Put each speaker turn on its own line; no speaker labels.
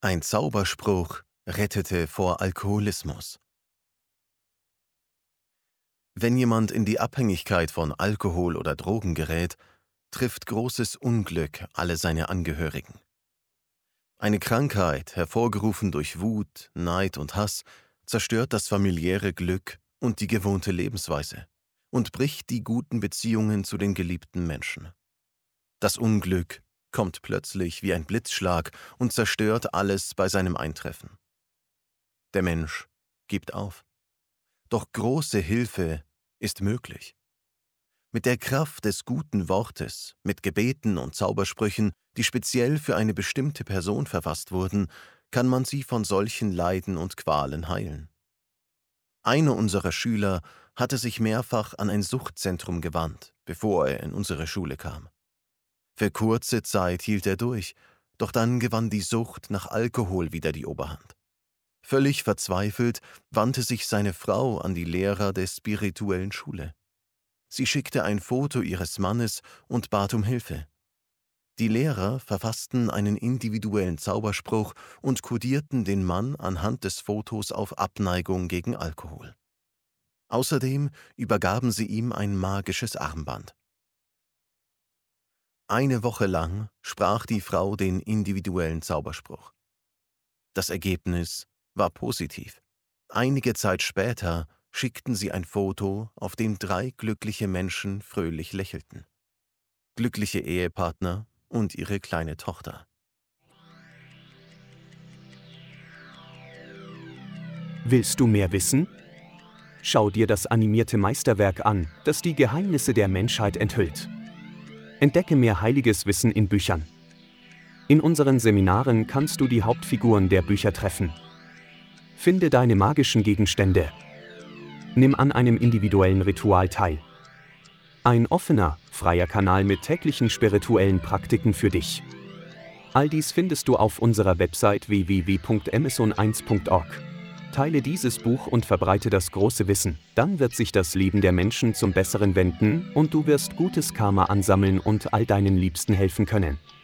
Ein Zauberspruch rettete vor Alkoholismus. Wenn jemand in die Abhängigkeit von Alkohol oder Drogen gerät, trifft großes Unglück alle seine Angehörigen. Eine Krankheit, hervorgerufen durch Wut, Neid und Hass, zerstört das familiäre Glück und die gewohnte Lebensweise und bricht die guten Beziehungen zu den geliebten Menschen. Das Unglück kommt plötzlich wie ein Blitzschlag und zerstört alles bei seinem Eintreffen. Der Mensch gibt auf. Doch große Hilfe ist möglich. Mit der Kraft des guten Wortes, mit Gebeten und Zaubersprüchen, die speziell für eine bestimmte Person verfasst wurden, kann man sie von solchen Leiden und Qualen heilen. Einer unserer Schüler hatte sich mehrfach an ein Suchtzentrum gewandt, bevor er in unsere Schule kam. Für kurze Zeit hielt er durch, doch dann gewann die Sucht nach Alkohol wieder die Oberhand. Völlig verzweifelt wandte sich seine Frau an die Lehrer der spirituellen Schule. Sie schickte ein Foto ihres Mannes und bat um Hilfe. Die Lehrer verfassten einen individuellen Zauberspruch und kodierten den Mann anhand des Fotos auf Abneigung gegen Alkohol. Außerdem übergaben sie ihm ein magisches Armband. Eine Woche lang sprach die Frau den individuellen Zauberspruch. Das Ergebnis war positiv. Einige Zeit später schickten sie ein Foto, auf dem 3 glückliche Menschen fröhlich lächelten. Glückliche Ehepartner und ihre kleine Tochter.
Willst du mehr wissen? Schau dir das animierte Meisterwerk an, das die Geheimnisse der Menschheit enthüllt. Entdecke mehr heiliges Wissen in Büchern. In unseren Seminaren kannst du die Hauptfiguren der Bücher treffen. Finde deine magischen Gegenstände. Nimm an einem individuellen Ritual teil. Ein offener, freier Kanal mit täglichen spirituellen Praktiken für dich. All dies findest du auf unserer Website www.amazon1.org. Teile dieses Buch und verbreite das große Wissen, dann wird sich das Leben der Menschen zum Besseren wenden und du wirst gutes Karma ansammeln und all deinen Liebsten helfen können.